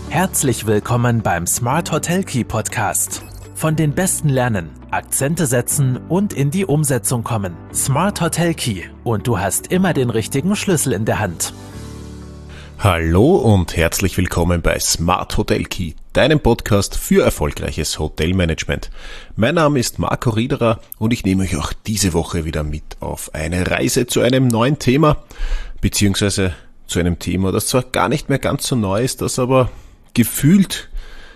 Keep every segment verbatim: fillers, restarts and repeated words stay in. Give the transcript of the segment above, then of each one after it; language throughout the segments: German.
Herzlich willkommen beim Smart Hotel Key Podcast. Von den Besten lernen, Akzente setzen und in die Umsetzung kommen. Smart Hotel Key und du hast immer den richtigen Schlüssel in der Hand. Hallo und herzlich willkommen bei Smart Hotel Key, deinem Podcast für erfolgreiches Hotelmanagement. Mein Name ist Marco Riederer und ich nehme euch auch diese Woche wieder mit auf eine Reise zu einem neuen Thema, beziehungsweise zu einem Thema, das zwar gar nicht mehr ganz so neu ist, das aber gefühlt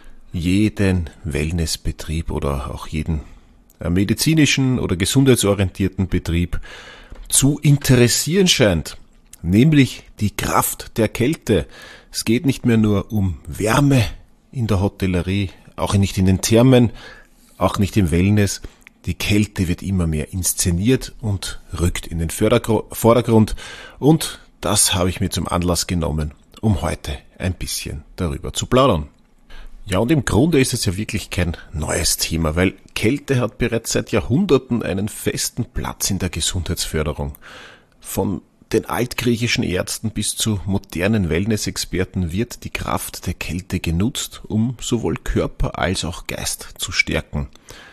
jeden Wellnessbetrieb oder auch jeden medizinischen oder gesundheitsorientierten Betrieb zu interessieren scheint, nämlich die Kraft der Kälte. Es geht nicht mehr nur um Wärme in der Hotellerie, auch nicht in den Thermen, auch nicht im Wellness. Die Kälte wird immer mehr inszeniert und rückt in den Vordergrund, und das habe ich mir zum Anlass genommen, um heute ein bisschen darüber zu plaudern. Ja, und im Grunde ist es ja wirklich kein neues Thema, weil Kälte hat bereits seit Jahrhunderten einen festen Platz in der Gesundheitsförderung. Von den altgriechischen Ärzten bis zu modernen Wellness-Experten wird die Kraft der Kälte genutzt, um sowohl Körper als auch Geist zu stärken.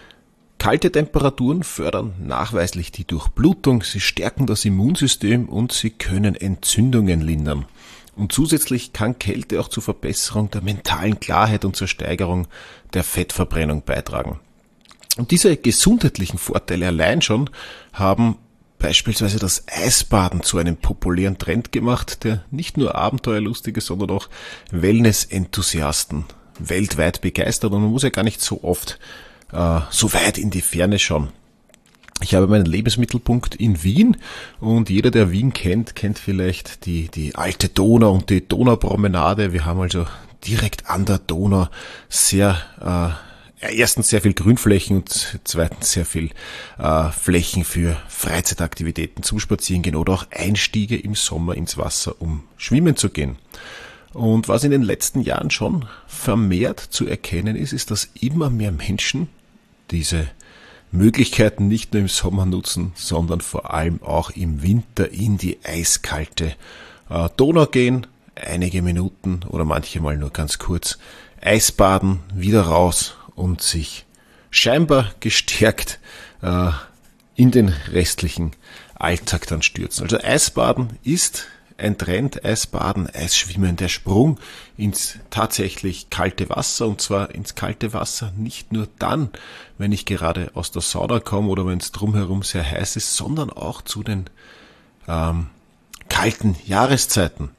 Kalte Temperaturen fördern nachweislich die Durchblutung, sie stärken das Immunsystem und sie können Entzündungen lindern. Und zusätzlich kann Kälte auch zur Verbesserung der mentalen Klarheit und zur Steigerung der Fettverbrennung beitragen. Und diese gesundheitlichen Vorteile allein schon haben beispielsweise das Eisbaden zu einem populären Trend gemacht, der nicht nur Abenteuerlustige, sondern auch Wellness-Enthusiasten weltweit begeistert. Und man muss ja gar nicht so oft äh, so weit in die Ferne schauen. Ich habe meinen Lebensmittelpunkt in Wien, und jeder, der Wien kennt, kennt vielleicht die, die alte Donau und die Donaupromenade. Wir haben also direkt an der Donau sehr, äh, erstens sehr viel Grünflächen und zweitens sehr viel äh, Flächen für Freizeitaktivitäten zum Spazierengehen oder auch Einstiege im Sommer ins Wasser, um schwimmen zu gehen. Und was in den letzten Jahren schon vermehrt zu erkennen ist, ist, dass immer mehr Menschen diese Möglichkeiten nicht nur im Sommer nutzen, sondern vor allem auch im Winter in die eiskalte äh, Donau gehen, einige Minuten oder manchmal nur ganz kurz Eisbaden, wieder raus und sich scheinbar gestärkt äh, in den restlichen Alltag dann stürzen. Also Eisbaden ist ein Trend, Eisbaden, Eisschwimmen, der Sprung ins tatsächlich kalte Wasser, und zwar ins kalte Wasser nicht nur dann, wenn ich gerade aus der Sauna komme oder wenn es drumherum sehr heiß ist, sondern auch zu den ähm, kalten Jahreszeiten.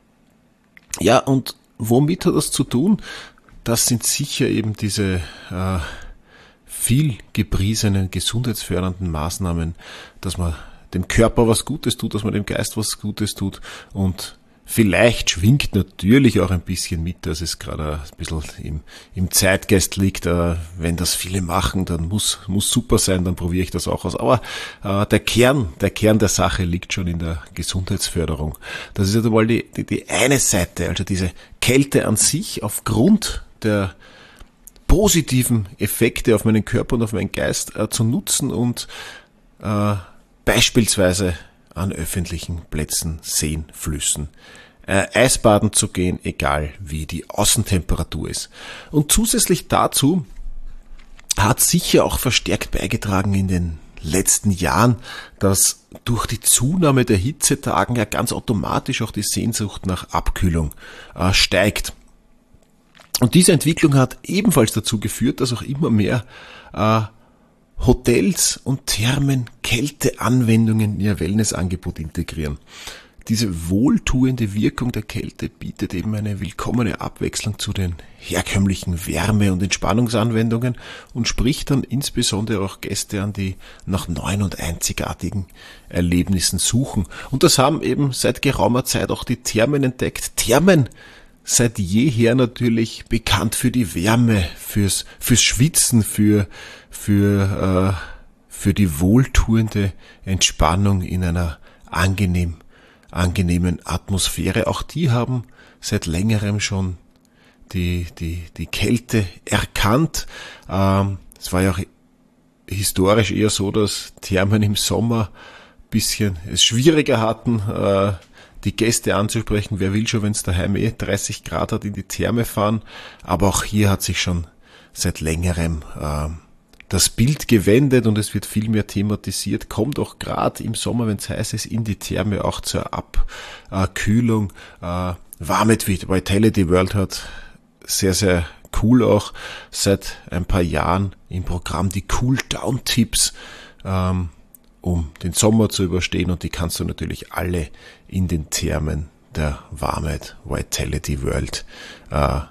Ja, und womit hat das zu tun? Das sind sicher eben diese äh, viel gepriesenen gesundheitsfördernden Maßnahmen, dass man dem Körper was Gutes tut, dass man dem Geist was Gutes tut, und vielleicht schwingt natürlich auch ein bisschen mit, dass es gerade ein bisschen im, im Zeitgeist liegt. Äh, wenn das viele machen, dann muss muss super sein, dann probiere ich das auch aus. Aber äh, der Kern, der Kern der Sache liegt schon in der Gesundheitsförderung. Das ist jetzt einmal die, die, die eine Seite, also diese Kälte an sich aufgrund der positiven Effekte auf meinen Körper und auf meinen Geist äh, zu nutzen und äh, beispielsweise an öffentlichen Plätzen, Seen, Flüssen, äh, Eisbaden zu gehen, egal wie die Außentemperatur ist. Und zusätzlich dazu hat sicher auch verstärkt beigetragen in den letzten Jahren, dass durch die Zunahme der Hitzetagen ja ganz automatisch auch die Sehnsucht nach Abkühlung äh, steigt. Und diese Entwicklung hat ebenfalls dazu geführt, dass auch immer mehr äh, Hotels und Thermen Kälteanwendungen in ihr Wellnessangebot integrieren. Diese wohltuende Wirkung der Kälte bietet eben eine willkommene Abwechslung zu den herkömmlichen Wärme- und Entspannungsanwendungen und spricht dann insbesondere auch Gäste an, die nach neuen und einzigartigen Erlebnissen suchen. Und das haben eben seit geraumer Zeit auch die Thermen entdeckt. Thermen seit jeher natürlich bekannt für die Wärme, fürs, fürs Schwitzen, für, für, äh, für die wohltuende Entspannung in einer angenehm, angenehmen Atmosphäre. Auch die haben seit längerem schon die, die, die Kälte erkannt. Ähm, es war ja auch historisch eher so, dass Thermen im Sommer bisschen es schwieriger hatten, äh, die Gäste anzusprechen. Wer will schon, wenn es daheim eh dreißig Grad hat, in die Therme fahren? Aber auch hier hat sich schon seit längerem äh, das Bild gewendet und es wird viel mehr thematisiert. Kommt auch gerade im Sommer, wenn es heiß ist, in die Therme auch zur Abkühlung. Äh, Warmet Vitality World hat sehr, sehr cool auch seit ein paar Jahren im Programm die Cool-Down-Tipps, ähm, um den Sommer zu überstehen, und die kannst du natürlich alle in den Thermen der Warmet Vitality World äh,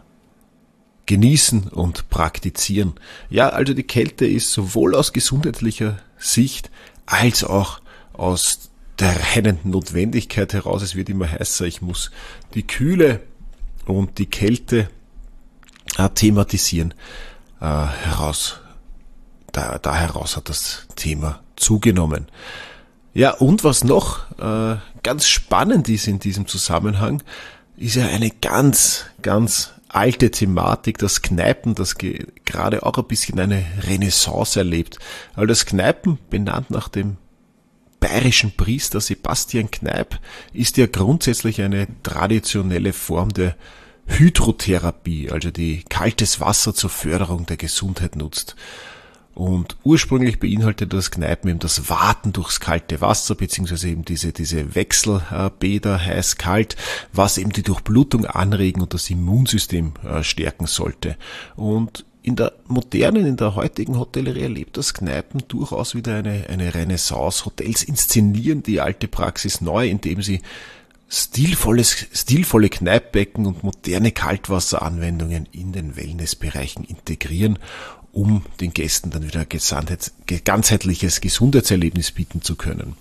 genießen und praktizieren. Ja, also die Kälte ist sowohl aus gesundheitlicher Sicht als auch aus der reinen Notwendigkeit heraus, es wird immer heißer, ich muss die Kühle und die Kälte äh, thematisieren, äh, heraus. Da, da heraus hat das Thema zugenommen. Ja, und was noch äh, ganz spannend ist in diesem Zusammenhang, ist ja eine ganz, ganz alte Thematik, das Kneipen, das ge- gerade auch ein bisschen eine Renaissance erlebt. Weil das Kneipen, benannt nach dem bayerischen Priester Sebastian Kneipp, ist ja grundsätzlich eine traditionelle Form der Hydrotherapie, also die kaltes Wasser zur Förderung der Gesundheit nutzt. Und ursprünglich beinhaltet das Kneipen eben das Waten durchs kalte Wasser, beziehungsweise eben diese, diese Wechselbäder, heiß-kalt, was eben die Durchblutung anregen und das Immunsystem stärken sollte. Und in der modernen, in der heutigen Hotellerie erlebt das Kneipen durchaus wieder eine, eine Renaissance. Hotels inszenieren die alte Praxis neu, indem sie stilvolles, stilvolle Kneippbecken und moderne Kaltwasseranwendungen in den Wellnessbereichen integrieren, um den Gästen dann wieder ein ganzheitliches Gesundheitserlebnis bieten zu können.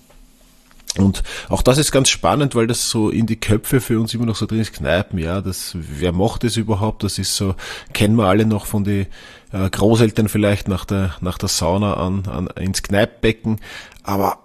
Und auch das ist ganz spannend, weil das so in die Köpfe für uns immer noch so drin ist, Kneipen, ja, das, wer macht das überhaupt? Das ist so, kennen wir alle noch von den äh, Großeltern vielleicht nach der, nach der Sauna an, an, ins Kneippbecken. Aber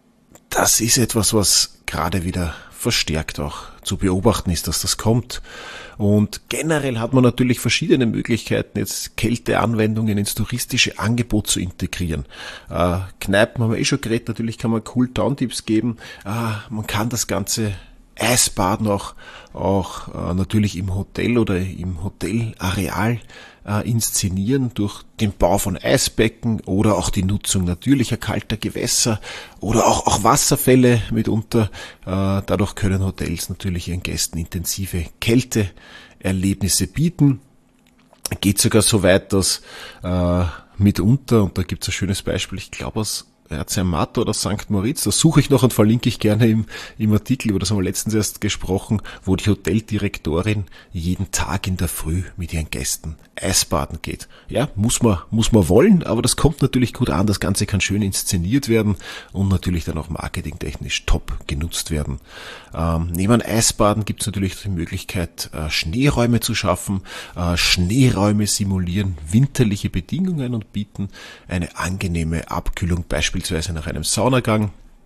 das ist etwas, was gerade wieder verstärkt auch zu beobachten ist, dass das kommt. Und generell hat man natürlich verschiedene Möglichkeiten, jetzt Kälteanwendungen ins touristische Angebot zu integrieren. Äh, Kneipen haben wir eh schon geredet, natürlich kann man Cool-Down-Tipps geben. Äh, man kann das ganze Eisbaden auch, auch äh, natürlich im Hotel oder im Hotelareal äh, inszenieren durch den Bau von Eisbecken oder auch die Nutzung natürlicher kalter Gewässer oder auch, auch Wasserfälle mitunter. Äh, dadurch können Hotels natürlich ihren Gästen intensive Kälteerlebnisse bieten. Geht sogar so weit, dass äh, mitunter, und da gibt es ein schönes Beispiel, ich glaube aus Zermatt oder Sankt Moritz, das suche ich noch und verlinke ich gerne im, im Artikel, über das haben wir letztens erst gesprochen, wo die Hoteldirektorin jeden Tag in der Früh mit ihren Gästen Eisbaden geht. Ja, muss man, muss man wollen, aber das kommt natürlich gut an, das Ganze kann schön inszeniert werden und natürlich dann auch marketingtechnisch top genutzt werden. Ähm, neben Eisbaden gibt es natürlich die Möglichkeit, äh, Schneeräume zu schaffen. Äh, Schneeräume simulieren winterliche Bedingungen und bieten eine angenehme Abkühlung, beispielsweise nach einem Saunagang.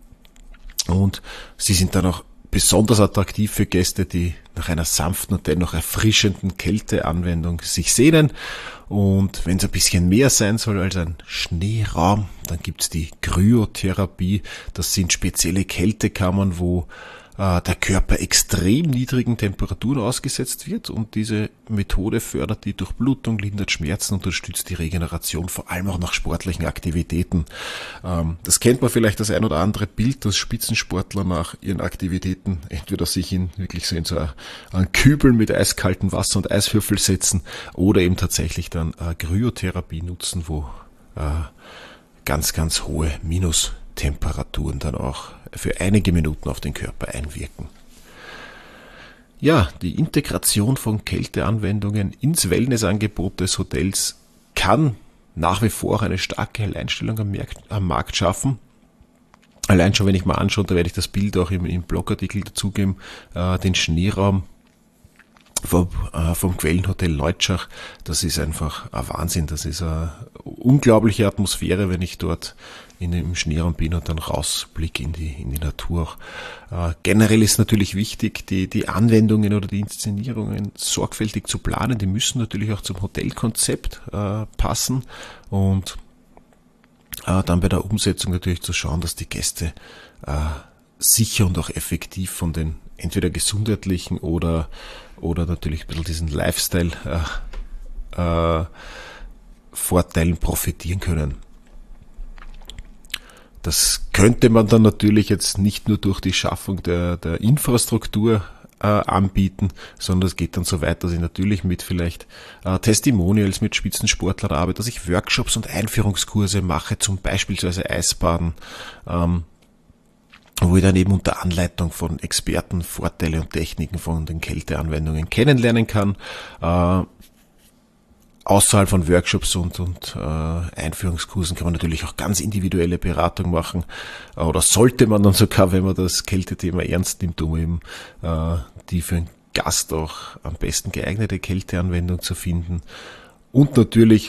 Und sie sind dann auch besonders attraktiv für Gäste, die nach einer sanften und dennoch erfrischenden Kälteanwendung sich sehnen. Und wenn es ein bisschen mehr sein soll als ein Schneeraum, dann gibt's die Kryotherapie. Das sind spezielle Kältekammern, wo äh, der Körper extrem niedrigen Temperaturen ausgesetzt wird, und diese Methode fördert die Durchblutung, lindert Schmerzen, unterstützt die Regeneration, vor allem auch nach sportlichen Aktivitäten. Ähm, das kennt man vielleicht das ein oder andere Bild, dass Spitzensportler nach ihren Aktivitäten entweder sich in wirklich so in so einen Kübel mit eiskaltem Wasser und Eiswürfel setzen oder eben tatsächlich dann äh, Kryotherapie nutzen, wo äh, ganz, ganz hohe Minustemperaturen dann auch für einige Minuten auf den Körper einwirken. Ja, die Integration von Kälteanwendungen ins Wellnessangebot des Hotels kann nach wie vor eine starke Alleinstellung am Markt, am Markt schaffen. Allein schon, wenn ich mal anschaue, da werde ich das Bild auch im, im Blogartikel dazugeben, äh, den Schneeraum vom, äh, vom Quellenhotel Leutschach, das ist einfach ein Wahnsinn, das ist eine unglaubliche Atmosphäre, wenn ich dort in dem Schneeraum bin und dann rausblicke in die, in die Natur. Äh, generell ist natürlich wichtig, die, die Anwendungen oder die Inszenierungen sorgfältig zu planen, die müssen natürlich auch zum Hotelkonzept äh, passen und äh, dann bei der Umsetzung natürlich zu schauen, dass die Gäste äh, sicher und auch effektiv von den entweder gesundheitlichen oder, oder natürlich ein bisschen diesen Lifestyle äh, äh, Vorteilen profitieren können. Das könnte man dann natürlich jetzt nicht nur durch die Schaffung der, der Infrastruktur äh, anbieten, sondern es geht dann so weit, dass ich natürlich mit vielleicht äh, Testimonials mit Spitzensportlern arbeite, dass ich Workshops und Einführungskurse mache, zum beispielsweise Eisbaden, ähm, wo ich dann eben unter Anleitung von Experten Vorteile und Techniken von den Kälteanwendungen kennenlernen kann. Äh, Außerhalb von Workshops und, und äh, Einführungskursen kann man natürlich auch ganz individuelle Beratung machen. Oder sollte man dann sogar, wenn man das Kältethema ernst nimmt, um eben äh, die für einen Gast auch am besten geeignete Kälteanwendung zu finden. Und natürlich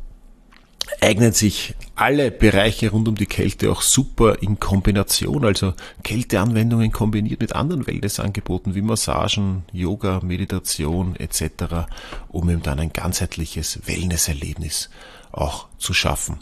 eignen sich alle Bereiche rund um die Kälte auch super in Kombination, also Kälteanwendungen kombiniert mit anderen Wellnessangeboten wie Massagen, Yoga, Meditation et cetera, um eben dann ein ganzheitliches Wellnesserlebnis auch zu schaffen.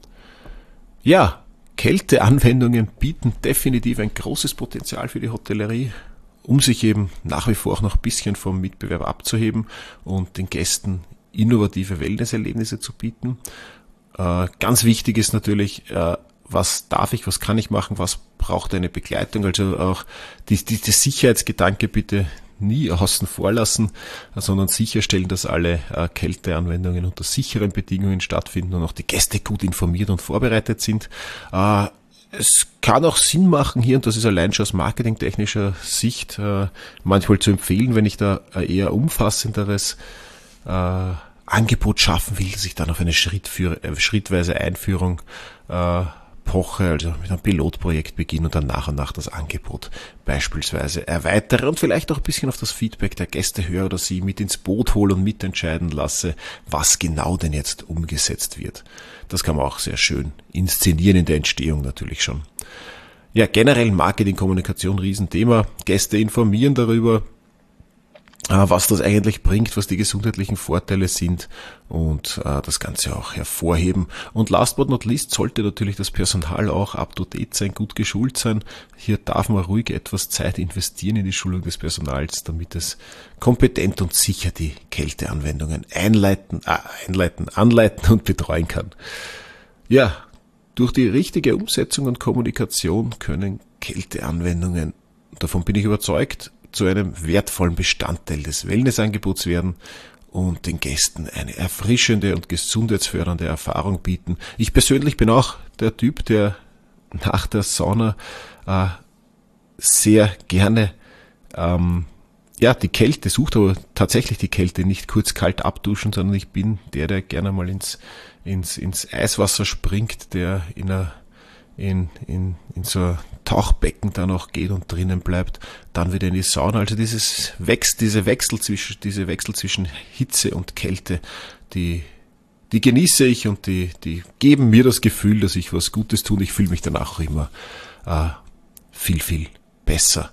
Ja, Kälteanwendungen bieten definitiv ein großes Potenzial für die Hotellerie, um sich eben nach wie vor auch noch ein bisschen vom Mitbewerb abzuheben und den Gästen innovative Wellnesserlebnisse zu bieten. Äh, ganz wichtig ist natürlich, äh, was darf ich, was kann ich machen, was braucht eine Begleitung, also auch die, die, der Sicherheitsgedanke bitte nie außen vor lassen, sondern sicherstellen, dass alle äh, Kälteanwendungen unter sicheren Bedingungen stattfinden und auch die Gäste gut informiert und vorbereitet sind. Äh, es kann auch Sinn machen hier, und das ist allein schon aus marketingtechnischer Sicht äh, manchmal zu empfehlen, wenn ich da äh, eher umfassenderes äh, Angebot schaffen will, dass ich dann auf eine Schrittführ- äh, schrittweise Einführung äh, poche, also mit einem Pilotprojekt beginne und dann nach und nach das Angebot beispielsweise erweitere und vielleicht auch ein bisschen auf das Feedback der Gäste höre oder sie mit ins Boot hole und mitentscheiden lasse, was genau denn jetzt umgesetzt wird. Das kann man auch sehr schön inszenieren in der Entstehung natürlich schon. Ja, generell Marketing, Kommunikation, Riesenthema. Gäste informieren darüber, was das eigentlich bringt, was die gesundheitlichen Vorteile sind und äh, das Ganze auch hervorheben. Und last but not least sollte natürlich das Personal auch up to date sein, gut geschult sein. Hier darf man ruhig etwas Zeit investieren in die Schulung des Personals, damit es kompetent und sicher die Kälteanwendungen einleiten, äh, einleiten, anleiten und betreuen kann. Ja, durch die richtige Umsetzung und Kommunikation können Kälteanwendungen, davon bin ich überzeugt, zu einem wertvollen Bestandteil des Wellnessangebots werden und den Gästen eine erfrischende und gesundheitsfördernde Erfahrung bieten. Ich persönlich bin auch der Typ, der nach der Sauna äh, sehr gerne ähm, ja die Kälte sucht, aber tatsächlich die Kälte, nicht kurz kalt abduschen, sondern ich bin der, der gerne mal ins, ins, ins Eiswasser springt, der in einer in, in, in so ein Tauchbecken dann auch geht und drinnen bleibt, dann wieder in die Sauna. Also dieses Wechsel, diese Wechsel zwischen, diese Wechsel zwischen Hitze und Kälte, die, die genieße ich und die, die geben mir das Gefühl, dass ich was Gutes tue. Ich fühle mich danach auch immer äh, viel, viel besser.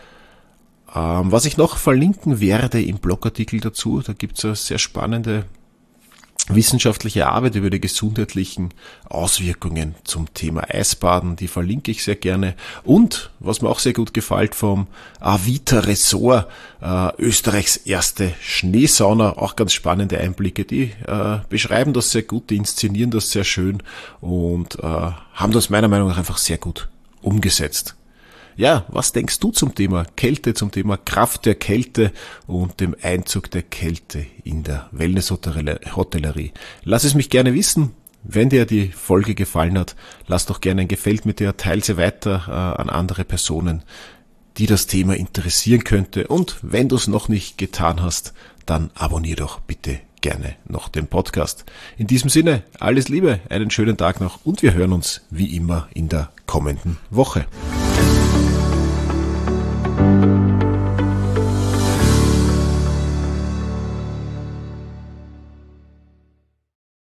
Ähm, was ich noch verlinken werde im Blogartikel dazu, da gibt es eine sehr spannende wissenschaftliche Arbeit über die gesundheitlichen Auswirkungen zum Thema Eisbaden, die verlinke ich sehr gerne. Und, was mir auch sehr gut gefällt, vom Avita Resort, äh, Österreichs erste Schneesauna, auch ganz spannende Einblicke, die äh, beschreiben das sehr gut, die inszenieren das sehr schön und äh, haben das meiner Meinung nach einfach sehr gut umgesetzt. Ja, was denkst du zum Thema Kälte, zum Thema Kraft der Kälte und dem Einzug der Kälte in der Wellness-Hotellerie? Lass es mich gerne wissen. Wenn dir die Folge gefallen hat, lass doch gerne ein Gefällt mit dir, teile sie weiter äh, an andere Personen, die das Thema interessieren könnte. Und wenn du es noch nicht getan hast, dann abonnier doch bitte gerne noch den Podcast. In diesem Sinne, alles Liebe, einen schönen Tag noch und wir hören uns wie immer in der kommenden Woche.